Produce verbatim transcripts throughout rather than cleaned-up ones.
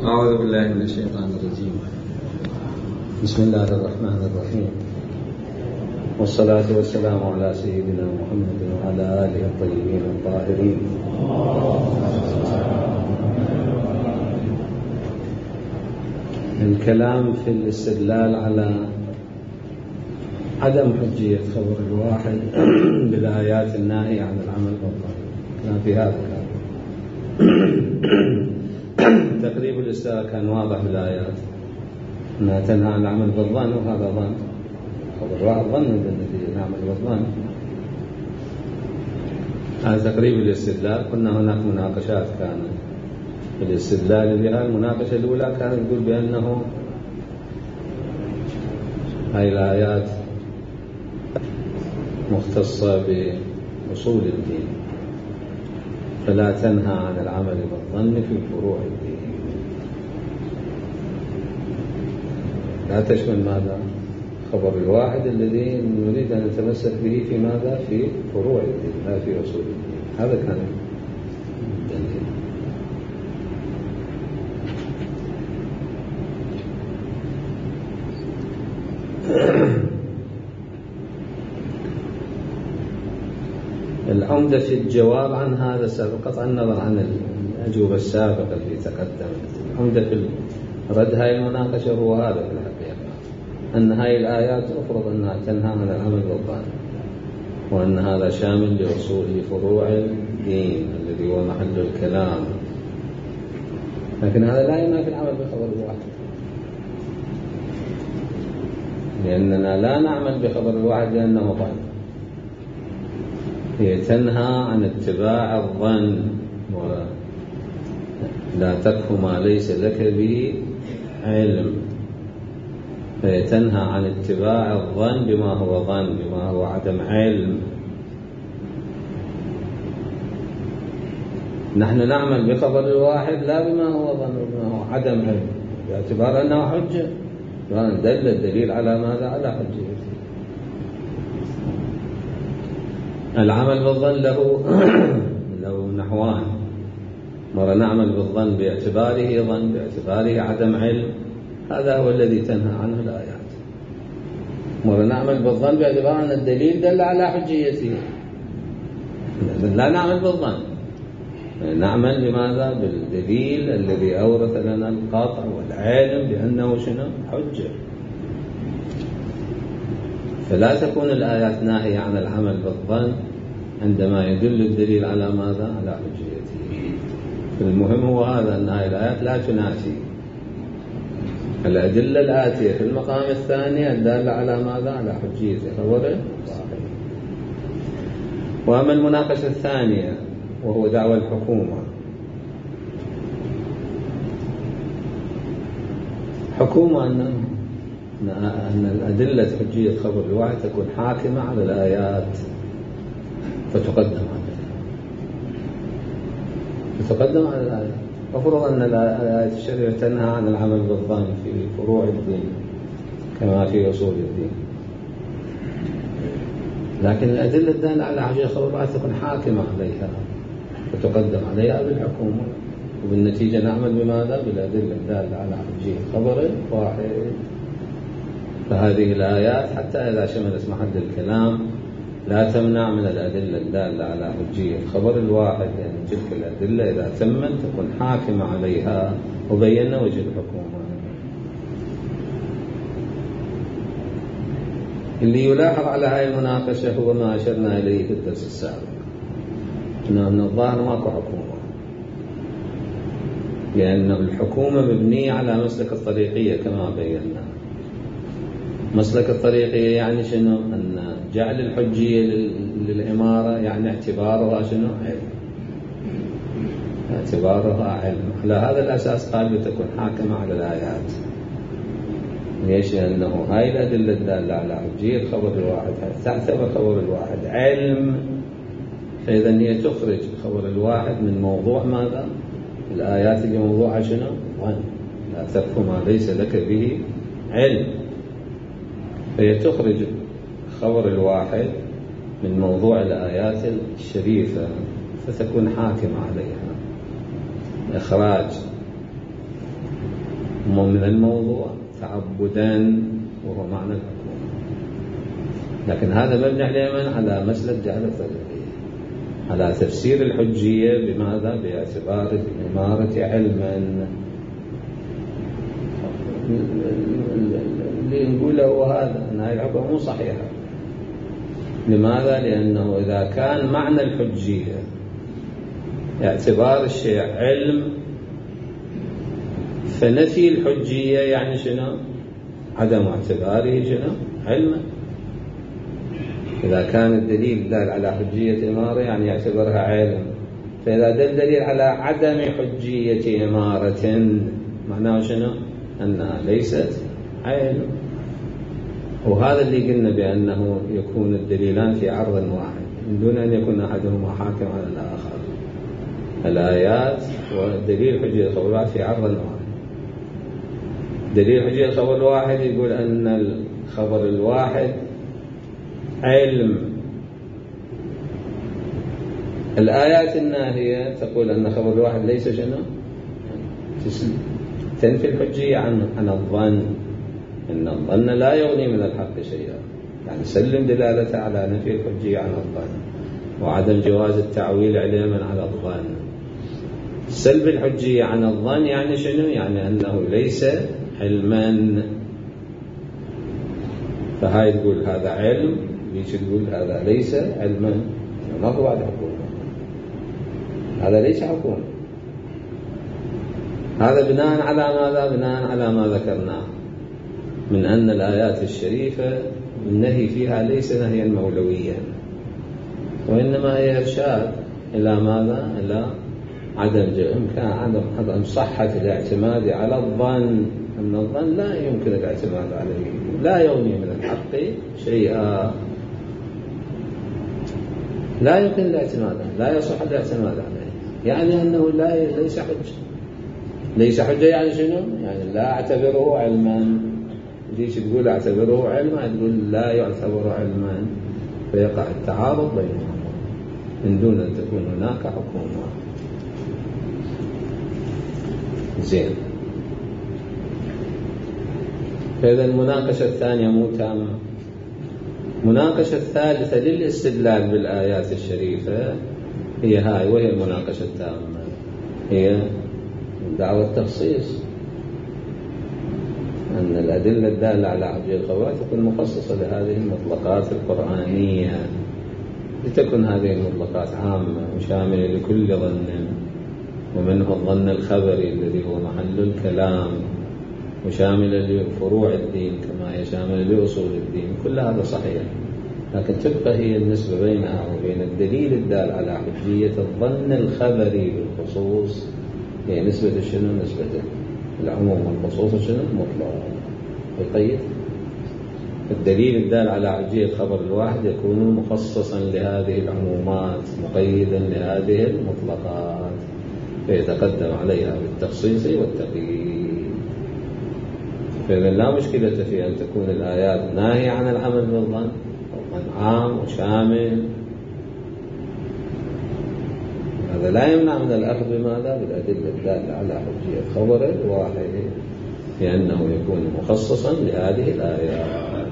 أعوذ بالله من الشيطان الرجيم. بسم الله الرحمن الرحيم، والصلاة والسلام على سيدنا محمد وعلى آله الطيبين الطاهرين. الكلام في الاستدلال على عدم حجية خبر الواحد بالآيات الناهية عن العمل بالظن. كان في هذا الكلام تقريب الاستدلال كان واضح بالآيات أنها تنهى عن العمل بالظن، وهذا ظن. خبر الواحد ظن بالنتيجة العمل بالظن، هذا تقريب الاستدلال. قلنا هناك مناقشات كانت في الاستدلال بها. المناقشة الأولى كانت تقول بأنه هاي الآيات مختصة بأصول الدين، فلا تنهى عن العمل بالظن في فروع الدين، لا تشمل ماذا؟ خبر الواحد الذي نريد أن نتمسك به في ماذا؟ في فروع الدين لا في أصول الدين. هذا كان الدليل. العمدة في الجواب عن هذا قطع النظر عن الأجوبة السابقة التي تقدمت، العمدة في رد هاي المناقشة هو هذا في الحقيقة، أن هاي الآيات أفرض أنها تنهى عن العمل بالظن، وأن هذا شامل لأصول فروع الدين الذي هو محل الكلام، لكن هذا لا ينافي العمل بخبر الواحد، لأننا لا نعمل بخبر الواحد لأنه ظن. هي تنهى عن اتباع الظن، ولا تكف ما ليس لك به علم، فهي تنهى عن اتباع الظن بما هو ظن، بما هو عدم علم. نحن نعمل بخبر الواحد لا بما هو ظن وبما هو عدم علم، باعتبار أنه حجة، دل الدليل على ماذا؟ على حجة. العمل بالظن له له نحوان، مرة نعمل بالظن باعتباره ظن، باعتباره عدم علم، هذا هو الذي تنهى عنه الآيات. مرة نعمل بالظن باعتبار أن الدليل دل على حجيته، لا نعمل بالظن، نعمل بماذا؟ بالدليل الذي أورث لنا القاطع والعلم بأنه شنو؟ حجة. فلا تكون الآيات ناهية عن العمل بالظن عندما يدل الدليل على ماذا؟ على حجيته. المهم هو هذا، أن هذه الآيات لا تنافي الأدلة الآتية في المقام الثاني الدالة على ماذا؟ على حجية خبر واحد. وأما المناقشة الثانية وهو دعوى الحكومة، حكومة أن أن الأدلة حجية خبر الواحد تكون حاكمة على الآيات فتقدم عليها، فتقدم على الآيات. أفرض أن الآيات الشريعة تنهى عن العمل بالظن في فروع الدين كما في أصول الدين، لكن الأدلة الدالة على حجية خبر الواحد تكون حاكمة عليها فتقدم عليها بالحكومة، وبالنتيجة نعمل بماذا؟ بالأدلة الدالة على حجية خبر واحد. فهذه الآيات حتى إذا شملت محل الكلام لا تمنع من الأدلة الدالة على حجية خبر الواحد، يعني تلك الأدلة إذا تمت تكون حاكمة عليها، وبينا وجه الحكومة. اللي يلاحظ على هذه المناقشة هو ما أشرنا إليه في الدرس السابق، أن الظاهر ماكو حكومة، لأن الحكومة مبنية على مسلك الطريقية كما بينا. مسلك الطريقية يعني شنو؟ أن جعل الحجية للإمارة يعني اعتبارها شنو؟ علم، اعتبارها علم. على هذا الأساس قال بتكون حاكمة على الآيات. ليش؟ لأنه هاي الأدلة الدالة على حجية خبر الواحد تعتبر خبر الواحد علم، فإذا هي تخرج خبر الواحد من موضوع ماذا؟ الآيات اللي موضوعها شنو؟ ظن، لا تكف ما ليس لك به علم، فهي تخرج خبر الواحد من موضوع الآيات من الموضوع تعبدا وهو معنى الحكومة. لكن هذا مبني عليه على مسلك جهل الطريقية، على تفسير الحجية بماذا؟ باعتبار الإمارة علما. اللي نقوله هو هذا، أن هذه الحكومة مو صحيحة. لماذا؟ لأنه إذا كان معنى الحجية اعتبار الشيء علم، فنفي الحجية يعني شنو؟ عدم اعتباره شنو؟ علما. إذا كان الدليل دال على حجية إمارة يعني يعتبرها علم، فإذا دل دليل على عدم حجية إمارة معناه شنو؟ أنها ليست علم. وهذا اللي قلنا بأنه يكون الدليلان في عرض واحد من دون أن يكون أحدهما حاكم على الآخر. الآيات ودليل حجية الخبر الواحد في عرض واحد. دليل حجية الخبر الواحد يقول أن الخبر الواحد علم. الآيات الناهية تقول أن خبر الواحد ليس شنو؟ تنفي الحجية عن عن الظن، إن الظن لا يغني من الحق شيئا، يعني سلم دلالته على نفي الحجية عن الظن وعدم جواز التعويل علما على الظن. سلب الحجية عن الظن يعني شنو؟ يعني أنه ليس علما. فهاي تقول هذا علم، ليش تقول هذا ليس علما؟ ما هو بعد حكومة، هذا ليس حكومة. هذا بناء على ماذا؟ بناء على ما ذكرناه من أن الآيات الشريفة النهي فيها ليس نهيا مولويا، وإنما هي إرشاد إلى ماذا؟ إلى عدم إمكان عدم عدم صحة الاعتماد على الظن، أن الظن لا يمكن الاعتماد عليه، لا يغني من الحق شيئا، لا يمكن الاعتماد عليه، لا يصح الاعتماد عليه، يعني أنه لا ليس حجة. ليس حجة يعني شنو؟ يعني لا أعتبره علما. ليش تقول أعتبره علما؟ تقول لا يعتبر علما، فيقع التعارض بينهما من دون أن تكون هناك حكومة. زين. فإذا المناقشة الثانية مو تامة. المناقشة الثالثة للاستدلال بالآيات الشريفة هي هاي، وهي المناقشة التامة، هي دعوة التخصيص، أن الأدلة الدالة على حجية الخبر تكون مخصصة لهذه المطلقات القرآنية، لتكن هذه المطلقات عامة وشاملة لكل ظن، ومنه الظن الخبري الذي هو محل الكلام، وشاملة لفروع الدين كما هي شاملة لأصول الدين. كل هذا صحيح، لكن تبقى هي النسبة بينها وبين الدليل الدال على حجية الظن الخبري بالخصوص هي نسبة شنو؟ نسبة العموم والخصوص شنو؟ المطلق. يقيد الدليل الدال على حجية خبر الواحد يكون مخصصا لهذه العمومات مقيدا لهذه المطلقات، فيتقدم عليها بالتخصيص والتقييد. فإذا لا مشكلة في أن تكون الآيات ناهية عن العمل بالظن، الظن عام وشامل، هذا لا يمنع من الأخذ بماذا؟ بالأدلة الدالة على حجية خبر الواحد، لأنه يكون مخصصا لهذه الآيات.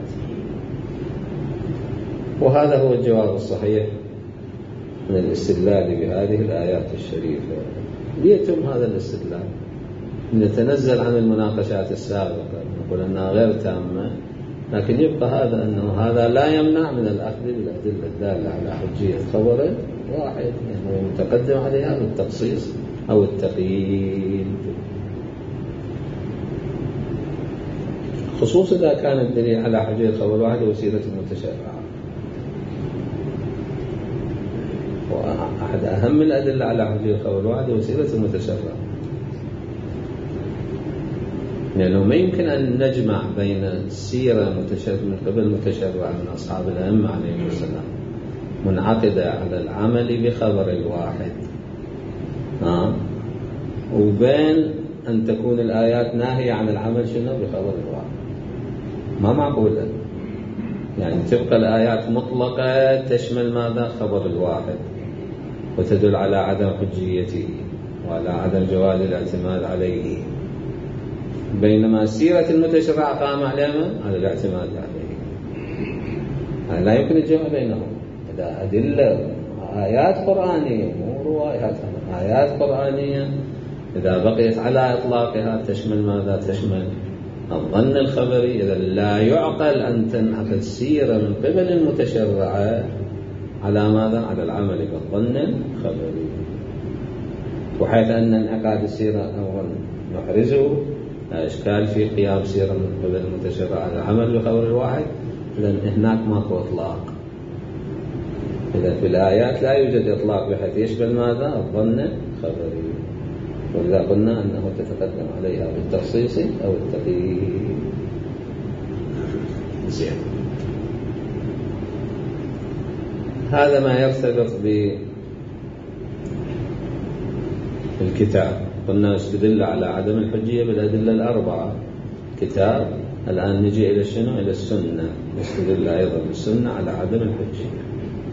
وهذا هو الجواب الصحيح من الاستدلال بهذه الآيات الشريفة. ليتم هذا الاستدلال، نتنزل عن المناقشات السابقة نقول أنها غير تامة، لكن يبقى هذا أنه هذا لا يمنع من الأخذ بالأدلة الدالة على حجية خبر واحد، يعني متقدم عليها بالتخصيص أو التقييد، خصوصا إذا كان الدليل على حجية خبر واحد وسيلة متشرعة. وأحد أهم الأدلة على حجية خبر واحد وسيلة متشرعة، لأنه ما يمكن أن نجمع بين السيرة من قبل متشرع من أصحاب الأئمة عليهم السلام منعقدة على العمل بخبر الواحد آه. وبين أن تكون الآيات ناهية عن العمل شنو بخبر الواحد. ما معقولة، يعني تبقى الآيات مطلقة تشمل ماذا؟ خبر الواحد، وتدل على عدم حجيته وعلى عدم جواز الاعتماد عليه، بينما سيرة المتشرع قام عليها على الاعتماد عليه. لا يمكن الجمع بينهم. إذا أدلة آيات قرآنية مو روايات، آيات قرآنية إذا بقيت على إطلاقها تشمل ماذا؟ تشمل الظن الخبري. إذا لا يعقل أن تنعقد السيرة من قبل المتشرعة على ماذا؟ على العمل بالظن الخبري. وحيث أن انعقاد السيرة أمر محرزه لا إشكال في قيام سيرة من قبل المتشرع على العمل بخبر الواحد، لأن هناك ماكو إطلاق. إذا في الآيات لا يوجد إطلاق بحيث يشمل ماذا؟ الظن الخبري. ولذا قلنا أنه تتقدم عليها بالتخصيص أو التقييد. زين، هذا ما يرتبط بالكتاب. قلنا استدل على عدم الحجية بالأدلة الأربعة كتاب. الآن نجي إلى شنو؟ إلى السنة. نستدل أيضا بالسنة على عدم الحجية.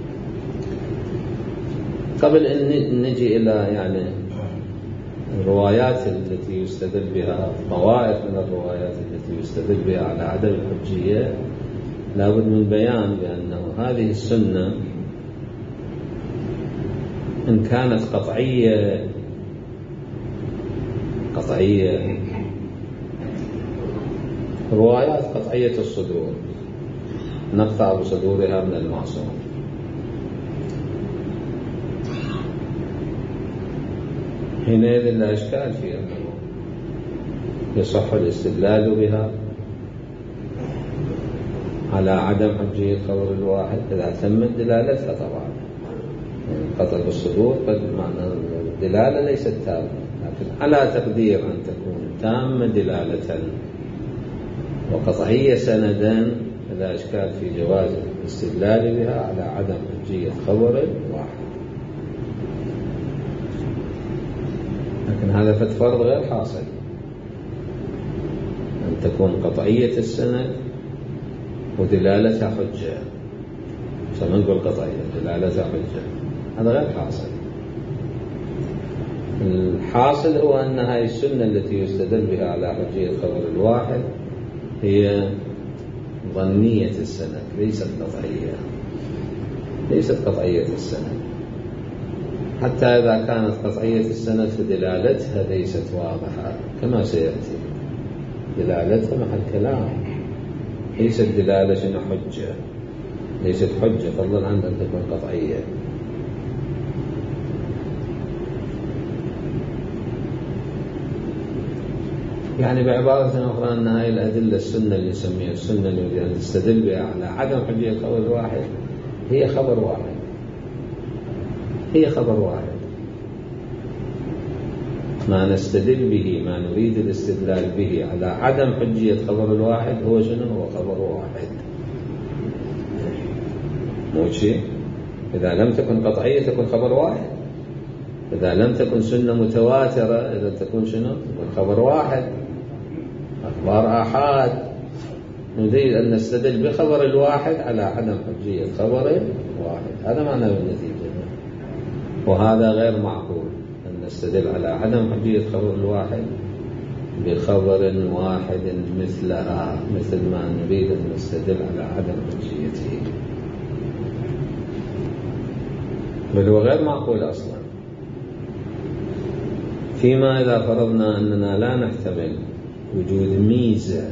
قبل أن نجي إلى يعني الروايات التي يستدل بها، طوائف من الروايات التي يستدل بها على عدم الحجية، لابد من بيان بأنه هذه السنة إن كانت قطعية قطعية روايات قطعية الصدور نقطع بصدورها من المعصوم، حينئذ لا إشكال في أنه يصح الاستدلال بها على عدم حجية خبر الواحد إذا تمت دلالتها. طبعا قطع بالصدور قد معنى الدلالة ليست تامة، لكن على تقدير أن تكون تامة دلالة وقطعية سندا لا إشكال في جواز الاستدلال بها على عدم حجية خبر واحد. لكن هذا فرض غير حاصل، أن تكون قطعية السند ودلالتها حجة. عشان ما نقول قطعية دلالتها حجة، هذا غير حاصل. الحاصل هو أن هذه السنة التي يستدل بها على حجية خبر الواحد هي ظنية السند، ليست قطعية، ليست قطعية السند. حتى إذا كانت قطعية السند فدلالتها ليست واضحة كما سيأتي. دلالتها محل كلام، ليست دلالة شنو حجة، ليست حجة فضلا عن أن تكون قطعية. يعني بعبارة أخرى أن هذه الأدلة السنة اللي نسميها السنة اللي نستدل بها على عدم حجية خبر الواحد هي خبر واحد، هي خبر واحد. ما نستدل به، ما نريد الاستدلال به على عدم حجية خبر الواحد هو شنو؟ هو خبر واحد، مو شيء. إذا لم تكن قطعية تكون خبر واحد، إذا لم تكن سنة متواترة إذا تكون شنو؟ تكون خبر واحد. أخبار آحاد نريد أن نستدل بخبر الواحد على عدم حجية خبر واحد، هذا معنى بالنتيجة. وهذا غير معقول أن نستدل على عدم حجية خبر الواحد بخبر واحد مثلها، مثل ما نريد أن نستدل على عدم حجيته، بل هو غير معقول أصلا. فيما إذا فرضنا أننا لا نحتمل وجود ميزة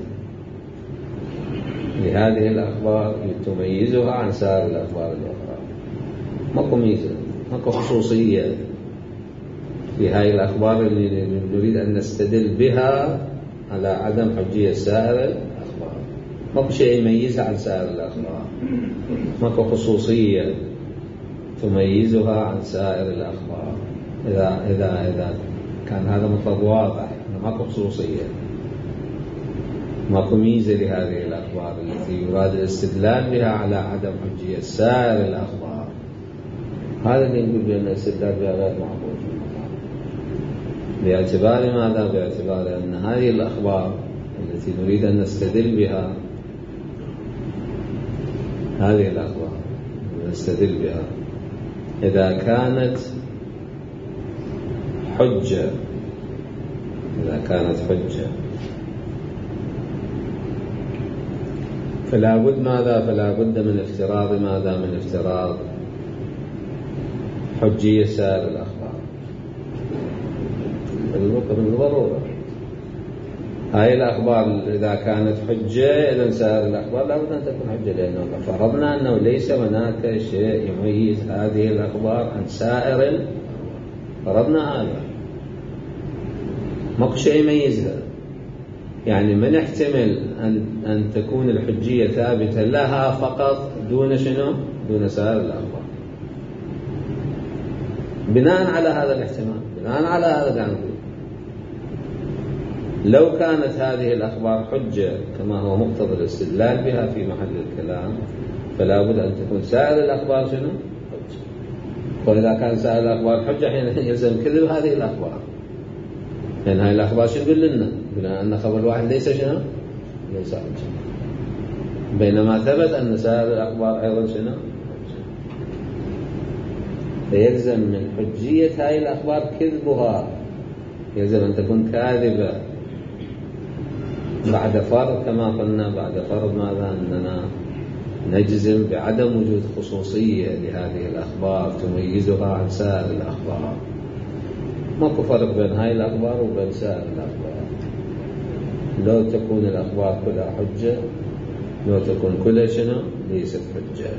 لهذه الأخبار تميزها عن سائر الأخبار الأخرى، ماكو ميزة، ماكو خصوصية لهذه الأخبار اللي نريد أن نستدل بها على عدم حجية سائر الأخبار، ماكو شيء يميزها عن سائر الأخبار، ماكو خصوصية تميزها عن سائر الأخبار. إذا إذا إذا كان هذا مطلب واضح، ماكو خصوصية، ماكو ميزة لهذه الأخبار التي يراد الاستدلال بها على عدم حجية سائر الأخبار، هذا اللي نقول بأن الاستدلال بها غير معقول. باعتبار ماذا؟ باعتبار أن هذه الأخبار التي نريد أن نستدل بها، هذه الأخبار نستدل بها إذا كانت حجة، إذا كانت حجة فلا بد ماذا فلا بد من افتراض ماذا من افتراض حجية سائر الأخبار بالضرورة. هاي الأخبار إذا كانت حجة إذن سائر الأخبار لا بد أن تكون حجة، لأنه فرضنا أنه ليس هناك شيء يميز هذه الأخبار عن سائر، فرضنا هذا ماكو شيء يميزها. يعني من يحتمل أن أن تكون الحجية ثابتة لها فقط دون شنو؟ دون سائر الأخبار. بناء على هذا الاحتمال، بناء على هذا قاعد نقول لو كانت هذه الأخبار حجة كما هو مقتضى الاستدلال بها في محل الكلام، فلا بد أن تكون سائر الأخبار شنو؟ حجة. وإذا كان سائر الأخبار حجة حين يلزم كذب هذه الأخبار، لأن هذه الأخبار شو تقول لنا؟ بنا أن خبر واحد ليس شنو؟ ليس حجة، بينما ثبت أن سائر الأخبار أيضا شنو؟ حجة. فيلزم من حجية هذه الأخبار كذبها، يلزم أن تكون كاذبة بعد فرض كما قلنا، بعد فرض ماذا؟ أننا نجزم بعدم وجود خصوصية لهذه الأخبار تميزها عن سائر الأخبار. ماكو فرق بين هاي الأخبار وبين سائر الأخبار. لو تكون الأخبار كلها حجة، لو تكون كلها شنو؟ ليست حجة.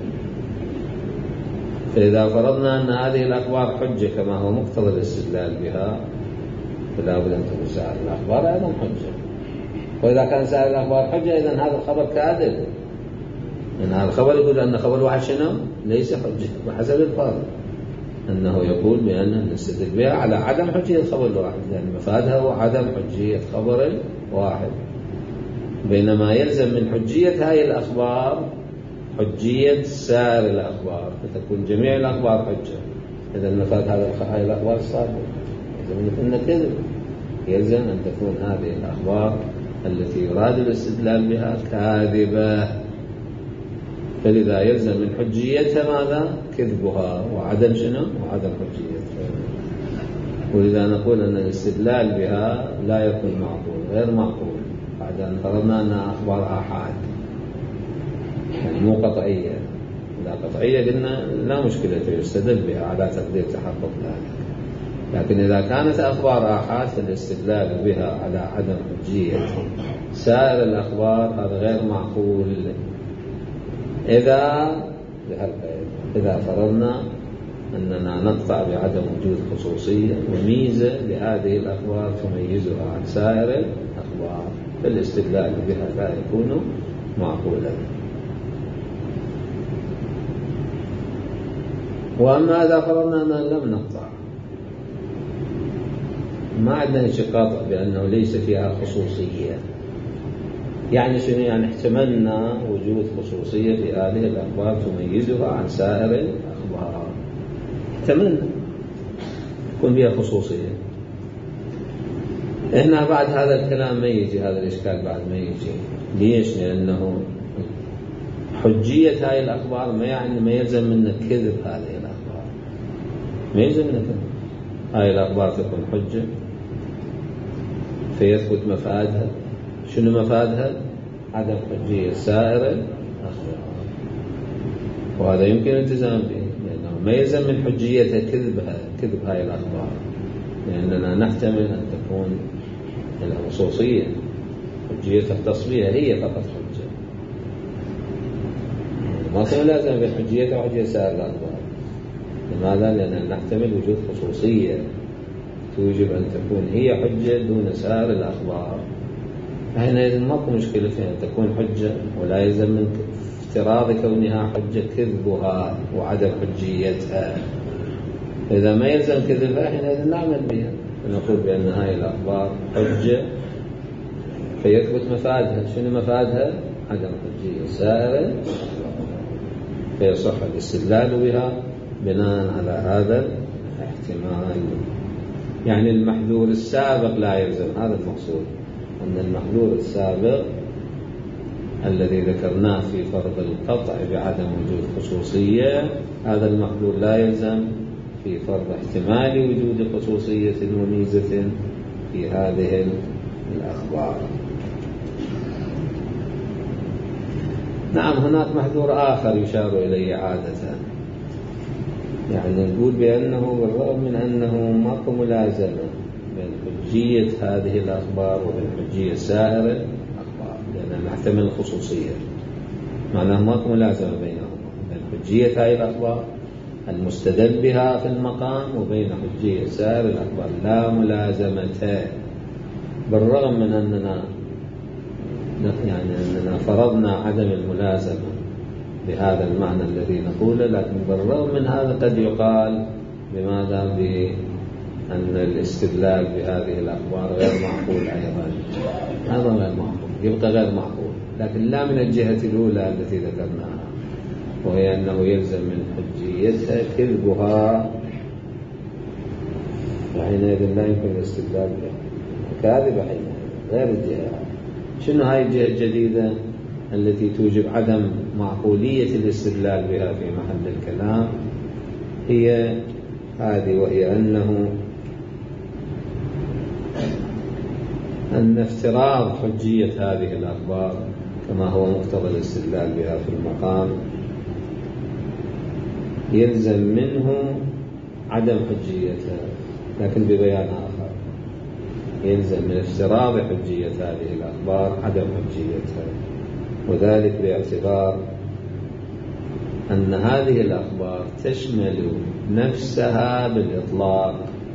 فإذا فرضنا أن هذه الأخبار حجة كما هو مقتضى الاستدلال بها، فلا بد أن تكون سائر الأخبار أيضا حجة. وإذا كان سائر الأخبار حجة إذن هذا الخبر كاذب، لأن هذا الخبر يقول أن خبر واحد شنو؟ ليس حجة بحسب الفرض، أنه يقول بأن نستدل بها على عدم حجية خبر الواحد، لأن مفادها هو عدم حجية خبر واحد. بينما يلزم من حجية هذه الأخبار حجية سائر الأخبار، فتكون جميع الأخبار حجة. إذا مفاد هذه الأخبار صادق، يلزم أن كذب، يلزم أن تكون هذه الأخبار التي يراد الاستدلال بها كاذبة. فلذا يلزم من حجيتها ماذا؟ كذبها وعدم شنو؟ وعدم حجيتها. ولذا نقول أن الاستدلال بها لا يكون معقول، غير معقول بعد أن فرضنا أنها أخبار آحاد، يعني مو قطعية. إذا قطعية قلنا لا مشكلة يستدل بها على تقدير تحقق ذلك، لكن إذا كانت أخبار آحاد فالاستدلال بها على عدم حجية سائر الأخبار هذا غير معقول. إذا إذا فرضنا أننا نقطع بعدم وجود خصوصية وميزة لهذه الأخبار تميزها عن سائر الأخبار، فالاستدلال بها لا يكون معقولا. وأما إذا فرضنا أننا لم نقطع، ما عندنا شيء قاطع بأنه ليس فيها خصوصية، يعني شنو؟ يعني احتملنا وجود خصوصية في هذه الأخبار تميزها عن سائر الأخبار، احتملنا يكون فيها خصوصية. هنا بعد هذا الكلام ما يجي، هذا الإشكال بعد ما يجي. ليش؟ لأنه حجية هذه الأخبار ما يعني ما يلزم منك كذب هذه الأخبار، ما يلزم منك هذه الأخبار تكون حجة فيثبت مفادها. شنو مفادها؟ عدم حجية سائر الأخبار، وهذا يمكن الالتزام به، لأنه ما يلزم من حجيتها كذبها كذب هاي الأخبار، لأننا نحتمل أن تكون الخصوصية حجية التصبية هي فقط حجة، ما كان لازم بين حجيتها وحجية سائر الأخبار. لماذا؟ لأننا نحتمل وجود خصوصية توجب أن تكون هي حجة دون سائر الأخبار. هنا إذن ماكو مشكلة في أن تكون حجة، ولا يلزم من افتراض كونها حجة كذبها وعدم حجيتها. إذا ما يلزم كذبها حينئذ نعمل بها، نقول بأن هاي الأخبار حجة فيثبت مفادها. شنو مفادها؟ عدم حجية سائر، فيصح الاستدلال بها بناء على هذا الاحتمال. يعني المحذور السابق لا يلزم، هذا المقصود، أن المحذور السابق الذي ذكرناه في فرض القطع بعدم وجود خصوصية، هذا المحذور لا يلزم في فرض احتمال وجود خصوصية وميزة في هذه الأخبار. نعم هناك محذور آخر يشار إليه عادة، يعني نقول بأنه بالرغم من أنه ماكو ملازمة بين حجية هذه الأخبار وبين حجية سائر الأخبار، لأن نحتمل الخصوصية، معناه ماكو ملازمة بينهم، بين حجية هذه الأخبار المستدل بها في المقام وبين حجية سائر الأخبار لا ملازمة، بالرغم من أننا يعني أننا فرضنا عدم الملازمة بهذا المعنى الذي نقوله، لكن بالرغم من هذا قد يقال بماذا بأن الاستدلال بهذه الأخبار غير معقول أيضا، هذا غير معقول، يبقى غير معقول، لكن لا من الجهة الأولى التي ذكرناها، وهي أنه يلزم من حجيتها كذبها، وحينئذ لا يمكن الاستدلال بها، كاذبة حينئذ غير الجهة. شنو هاي الجهة الجديدة التي توجب عدم معقولية الاستدلال بها في محل الكلام؟ هي هذه، وهي أنه أن افتراض حجية هذه الأخبار كما هو مقتضى الاستدلال بها في المقام يلزم منه عدم حجيتها، لكن ببيان آخر، يلزم من افتراض حجية هذه الأخبار عدم حجيتها، وذلك باعتبار أن هذه الأخبار تشمل نفسها بالإطلاق.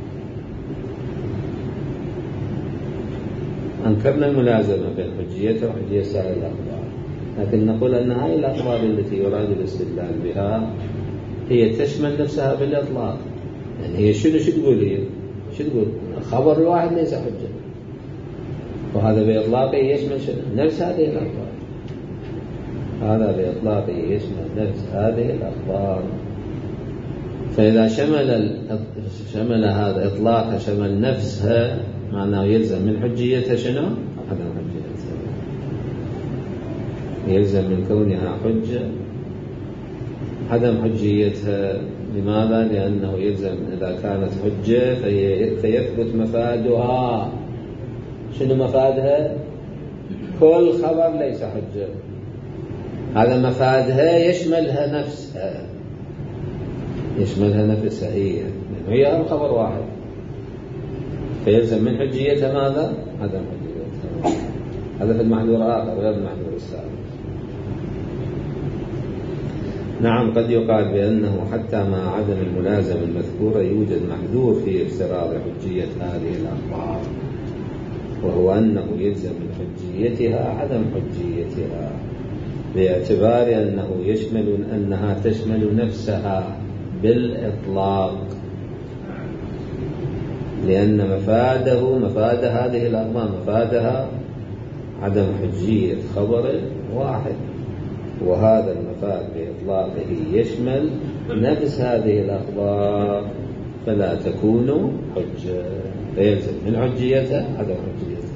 أنكرنا الملازمة بين حجيتها وحجية سائر الأخبار، لكن نقول أن هذه الأخبار التي يراد الاستدلال بها هي تشمل نفسها بالإطلاق. يعني هي شنو شو تقول؟ هي شو تقول؟ خبر الواحد ليس حجة، وهذا بإطلاقه يشمل شنو؟ نفس هذه الأخبار، هذا بإطلاقه يشمل نفس هذه الأخبار. فإذا شمل شمل هذا إطلاقها شمل نفسها، معناه يلزم من حجيتها شنو؟ عدم حجيتها، يلزم من كونها حجة عدم حجيتها. لماذا؟ لأنه يلزم إذا كانت حجة فيثبت مفادها. شنو مفادها؟ كل خبر ليس حجة، هذا مفادها يشملها نفسها، يشملها نفسها هي، هي خبر واحد، فيلزم من حجيتها ماذا؟ عدم حجيتها. هذا في المحذور آخر غير المحذور السابق. نعم قد يقال بأنه حتى مع عدم الملازمة المذكورة يوجد محذور في افتراض حجية هذه الأخبار، وهو أنه يلزم من حجيتها عدم حجيتها، باعتبار أنه يشمل أنها تشمل نفسها بالإطلاق، لأن مفاده مفاد هذه الأخبار مفادها عدم حجية خبر واحد، وهذا المفاد بإطلاقه يشمل نفس هذه الأخبار، فلا تكون حجة، فيلزم من حجيتها عدم حجيتها.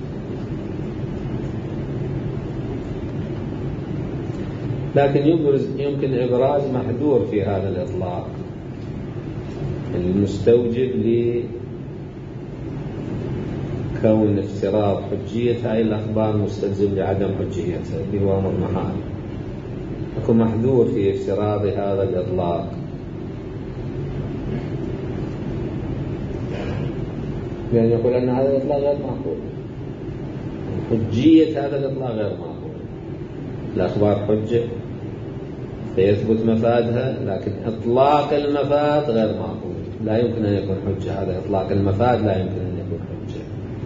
لكن يبرز يمكن إبراز محذور في هذا الإطلاق المستوجب لكون افتراض حجية هذه الأخبار مستلزم لعدم حجيتها، اللي هو أمر محال. يكون محذور في افتراض هذا الإطلاق، يعني يقول أن هذا الإطلاق غير معقول، حجية هذا الإطلاق غير معقول. الأخبار حجة فيثبت مفادها، لكن إطلاق المفاد غير معقول، لا يمكن أن يكون حجة. هذا إطلاق المفاد لا يمكن أن يكون حجة.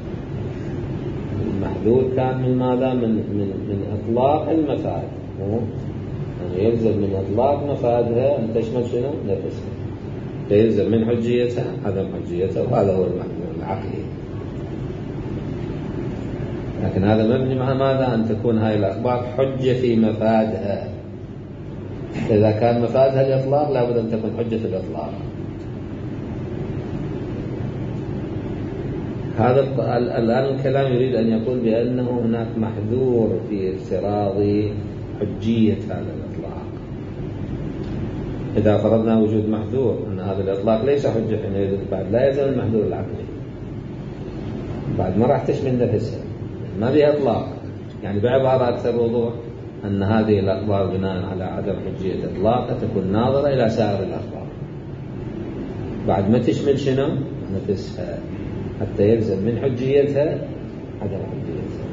المحذور كان من ماذا؟ من من من إطلاق المفاد، يعني يلزم من إطلاق مفادها أن تشمل شنو؟ نفسها، فيلزم من حجيتها عدم حجيتها، وهذا هو المحذور العقلي. لكن هذا مبني مع ماذا؟ أن تكون هاي الأخبار حجة في مفادها. إذا كان مفادها الإطلاق لابد أن تكون حجة في الإطلاق. هذا الآن الكلام يريد أن يقول بأنه هناك محذور في افتراض حجية هذا الإطلاق. إذا فرضنا وجود محذور أن هذا الإطلاق ليس حجة، حينئذ بعد لا يزال المحذور العقلي، بعد ما راح تشمل نفسها، ما بها إطلاق. يعني بعبارة أكثر وضوح، أن هذه الأخبار بناء على عدم حجية إطلاقها تكون ناظرة إلى سائر الأخبار بعد ما تشمل شنو؟ نفسها، حتى يلزم من حجيتها عدم حجيتها.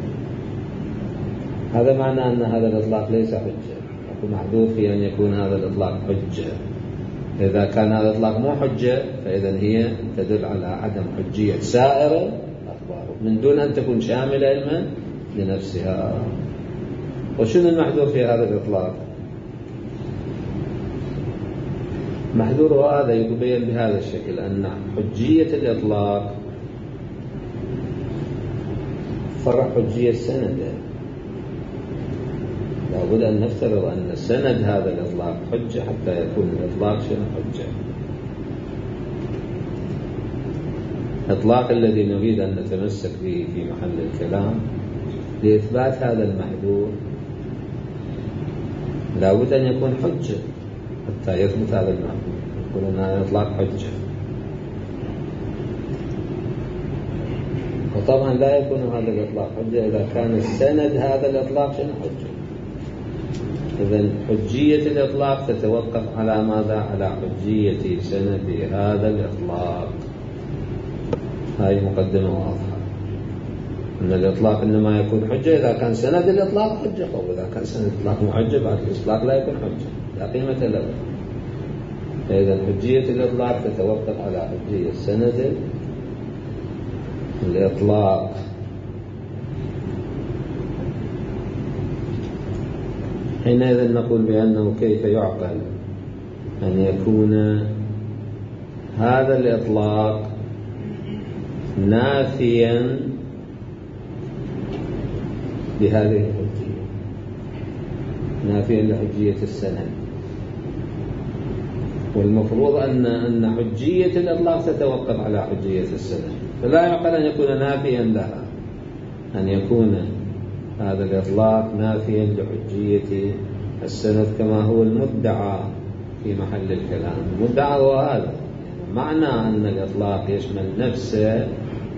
هذا معنى أن هذا الإطلاق ليس حجة، يكون محذوف في أن يكون هذا الإطلاق حجة. إذا كان هذا الإطلاق مو حجة فإذا هي تدل على عدم حجية سائر الأخبار من دون أن تكون شاملة علما لنفسها. وشنو المحذور في هذا الإطلاق؟ محذور هذا يبين بهذا الشكل أن حجية الإطلاق فرع حجية السند. لابد أن نفترض أن سند هذا الإطلاق حجة حتى يكون الإطلاق شنو حجة. الإطلاق الذي نريد أن نتمسك به في محل الكلام لإثبات هذا المحذور لابد أن يكون حجة حتى يثبت هذا المحذور، يقول أن هذا الإطلاق حجة. وطبعا لا يكون هذا الإطلاق حجة إذا كان السند هذا الإطلاق شنو حجة. إذن حجية الإطلاق تتوقف على ماذا؟ على حجية سند هذا الإطلاق. هذه مقدمة واضحة أن الإطلاق إنما يكون حجة إذا كان سند الإطلاق حجة، أو إذا كان سند الإطلاق محجة بعد الإطلاق لا يكون حجة، لا قيمة له. فإذا حجية الإطلاق تتوقف على حجية سند الإطلاق. حينئذ نقول بأنه كيف يعقل أن يكون هذا الإطلاق نافيا بهذه الحجية، نافيا لحجية السند. والمفروض أن أن حجية الإطلاق تتوقف على حجية السند، فلا يعقل أن يكون نافيا لها، أن يكون هذا الإطلاق نافيا لحجية السند كما هو المدعى في محل الكلام. المدعى هو هذا، معنى أن الإطلاق يشمل نفسه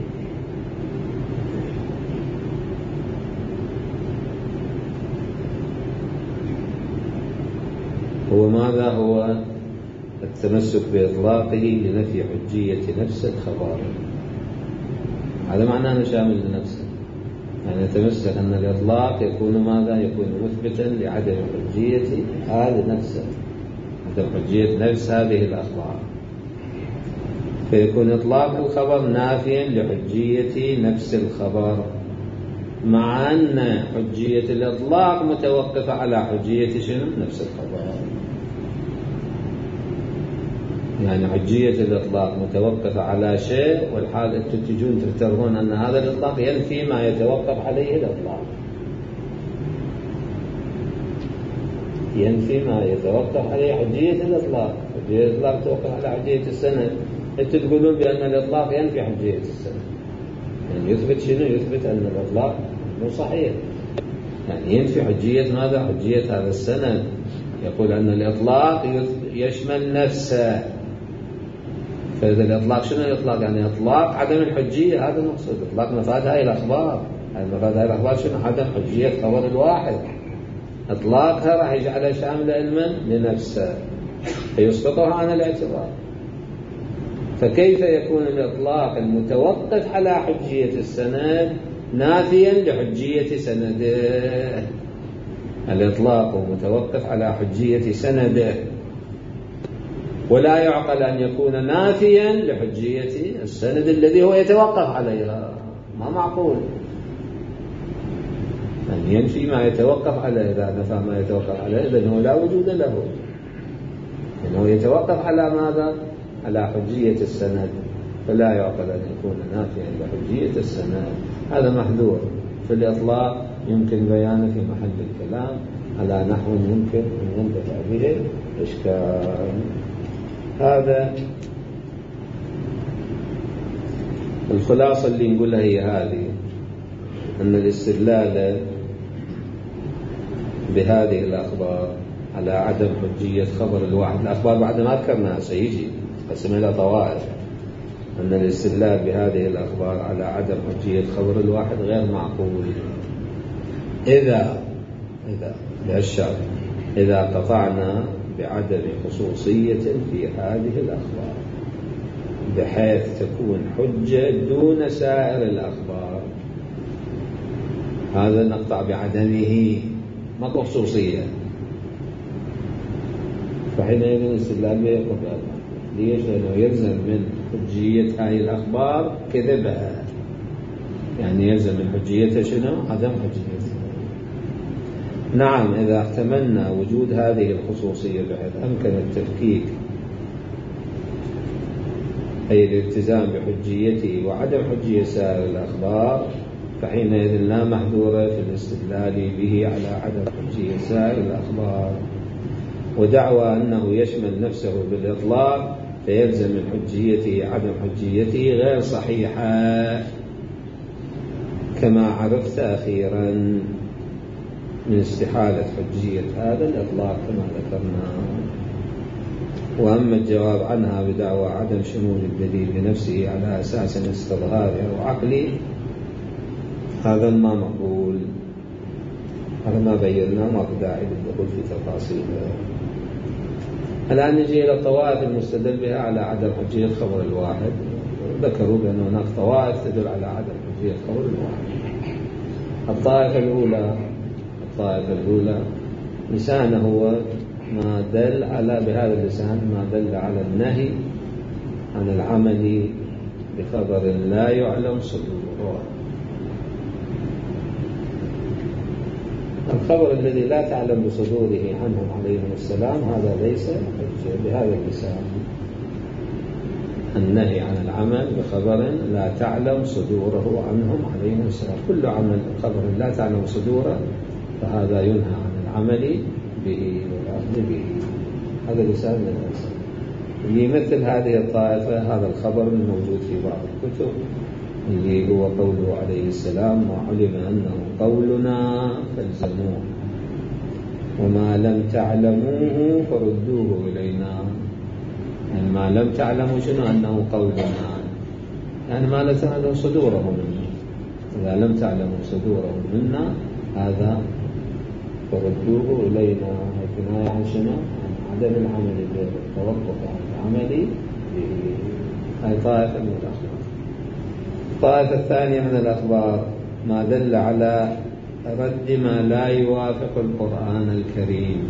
هو ماذا؟ هو التمسك بإطلاقه لنفي حجية نفس الخبر. هذا معناه أنه شامل لنفسه، يعني يتمسك أن الإطلاق يكون ماذا؟ يكون مثبتا لعدم حجية هذا نفسه، عدم حجية نفس هذه الأخبار، فيكون إطلاق الخبر نافيا لحجية نفس الخبر، مع أن حجية الإطلاق متوقفة على حجية شنو؟ نفس الخبر. يعني حجية الإطلاق متوقفة على شيء، والحال أنتم تجون تفترضون أن هذا الإطلاق ينفي ما يتوقف عليه الإطلاق، ينفي ما يتوقف عليه حجية الإطلاق. حجية الإطلاق توقف على حجية السند، أنتم تقولون بأن الإطلاق ينفي حجية السند، يعني يثبت شنو؟ يثبت أن الإطلاق مو صحيح، يعني ينفي حجية ماذا؟ حجية هذا السند. يقول أن الإطلاق يشمل نفسه، فإذا الإطلاق شنو الإطلاق؟ يعني إطلاق عدم الحجية، هذا المقصود. إطلاق مفاد هاي الأخبار، مفاد هاي الأخبار شنو؟ عدم حجية خبر الواحد. إطلاقها راح يجعلها شاملة علما لنفسه فيسقطها عن الاعتبار. فكيف يكون الإطلاق المتوقف على حجية السند نافيا لحجية سنده؟ الإطلاق متوقف على حجية سنده، ولا يعقل أن يكون نافيا لحجية السند الذي هو يتوقف عليها. ما معقول أن ينفي ما يتوقف عليه. إذا نفى ما يتوقف عليه إذن لا وجود له، إنه يتوقف على ماذا؟ على حجية السند، فلا يعقل أن يكون نافيا لحجية السند. هذا محذور في الإطلاق، يمكن بيانه في محل الكلام على نحو يمكن أن ينتفع به إشكال. هذا الخلاصة اللي نقولها هي هذه، أن الاستدلال بهذه الأخبار على عدم حجية خبر الواحد، الأخبار بعد ما ذكرناها سيجي قسم إلى طوائف، أن الاستدلال بهذه الأخبار على عدم حجية خبر الواحد غير معقول إذا إذا للشرط إذا قطعنا بعدم خصوصية في هذه الأخبار بحيث تكون حجة دون سائر الأخبار، هذا نقطع بعدمه ما خصوصية، فحينئذ الاستدلال به يقبل. ليش؟ لأنه يلزم من حجية هذه الأخبار كذبها، يعني يلزم من حجيتها شنو؟ عدم حجيتها. نعم إذا احتملنا وجود هذه الخصوصية بحيث أمكن التفكيك أي الالتزام بحجيته وعدم حجية سائر الأخبار، فحينئذ لا محذور في الاستدلال به على عدم حجية سائر الأخبار. ودعوى أنه يشمل نفسه بالإطلاق فيلزم من حجيته عدم حجيته غير صحيحة كما عرفت أخيرا من استحالة حجية هذا الإطلاق كما ذكرنا. وأما الجواب عنها بدعوى عدم شمول الدليل بنفسه على أساس استظهاري أو عقلي، هذا ما مقبول، هذا ما بينا، ما في داعي للدخول في تفاصيل. الآن نجي إلى الطوائف المستدل بها على عدم حجية خبر الواحد. ذكروا بأن هناك طوائف تدل على عدم حجية خبر الواحد. الطائفة الأولى الطائفة الأولى لسانه هو ما دل على بهذا اللسان ما دل على النهي عن العمل بخبر لا يعلم صدوره. الخبر الذي لا تعلم بصدوره عنهم عليهم السلام هذا ليس حجة بهذا اللسان. النهي عن العمل بخبر لا تعلم صدوره عنهم عليهم السلام، كل عمل خبر لا تعلم صدوره فهذا ينهى عن العمل به والأخذ به. هذا لسان من الإنسان. يمثل هذه الطائفة هذا الخبر الموجود في بعض الكتب اللي هو قوله عليه السلام: ما علم أنه قولنا فالزموه وما لم تعلموه فردوه إلينا. يعني ما لم تعلموا شنو؟ أنه قولنا، يعني ما لا تعلم صدوره منا. إذا لم تعلموا صدوره منا هذا فردوه إلينا، كناية عن شنو؟ عن عدم العمل به، التوقف عن العمل به. هذه طائفة من الأخبار. الطائفة الثانية من الأخبار ما دل على رد ما لا يوافق القرآن الكريم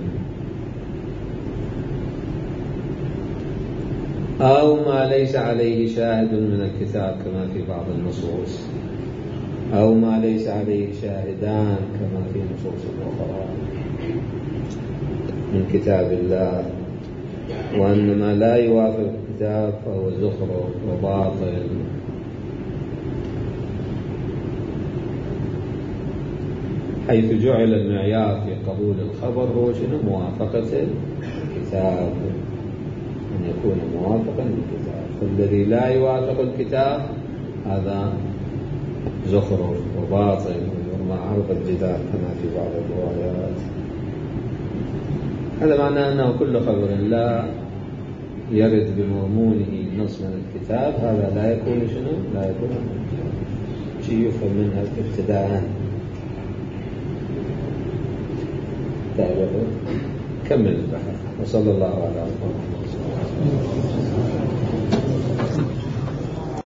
أو ما ليس عليه شاهد من الكتاب كما في بعض النصوص، أو ما ليس عليه شاهدان كما في نصوص أخرى من كتاب الله، وأن ما لا يوافق الكتاب فهو زخرف وباطل. حيث جعل المعيار في قبول الخبر هو شنو؟ موافقة الكتاب، أن يكون موافقا للكتاب. فالذي لا يوافق الكتاب هذا زخرف وباطل وما عرض الجدال كما في بعض الروايات. هذا معناه أنه كل خبر لا يرد بمضمونه نص من الكتاب هذا لا يكون شنو؟ لا يكون شيء يفهم منها ابتداء. كمل البحث. وصلى الله على محمد.